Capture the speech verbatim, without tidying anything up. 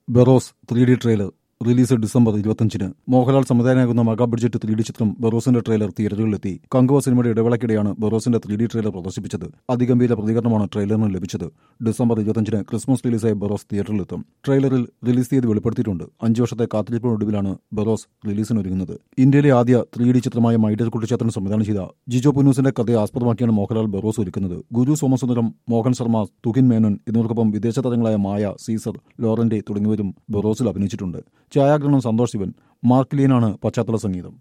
Burroughs three D trailer release December ഇരുപത്തിയഞ്ചിന്. മോഹൻലാൽ സംവിധായകനാകുന്ന mega budget three D ചിത്രം ബെറോസിന്റെ ട്രെയിലർ തിയേറ്ററുകളിലെത്തി. കങ്കുവ സിനിമയുടെ ഇടവേളയ്ക്കിടെയാണ് ബെറോസിന്റെ ത്രീ ഡി ട്രെയിലർ പ്രദർശിപ്പിച്ചത്. അതിഗംഭീര പ്രതികരണമാണ് ട്രെയിലറിന് ലഭിച്ചത്. ഡിസംബർ ഇരുപത്തിയഞ്ചിന് ക്രിസ്മസ് റിലീസായ ബെറോസ് തിയേറ്ററിലെത്തും. ട്രെയിലറിൽ റിലീസ് തീയതി വെളിപ്പെടുത്തിയിട്ടുണ്ട്. അഞ്ചു വർഷത്തെ കാത്തിരിപ്പിനൊടുവിലാണ് ബെറോസ് റിലീസിനൊരുങ്ങുന്നത്. ഇന്ത്യയിലെ ആദ്യ ത്രീ ഡി ചിത്രമായ മൈഡിയർ കുട്ടിച്ചാത്തൻ സംവിധാനം ചെയ്ത ജിജോ പുന്നൂസിന്റെ കഥയെ ആസ്പദമാക്കിയാണ് മോഹൻലാൽ ബെറോസ് ഒരുക്കുന്നത്. ഗുരു സോമസുന്ദരം, മോഹൻ ശർമ്മ, തുഹിൻ മേനോൻ എന്നിവർക്കൊപ്പം വിദേശ താരങ്ങളായ മായ, സീസർ, ലോറന്റെ തുടങ്ങിയവരും ബെറോസിൽ അഭിനയിച്ചിട്ടുണ്ട്. ഛായാഗ്രഹണം സന്തോഷ് ശിവൻ, മാർക്ക് ലിയനാണ് പശ്ചാത്തല സംഗീതം.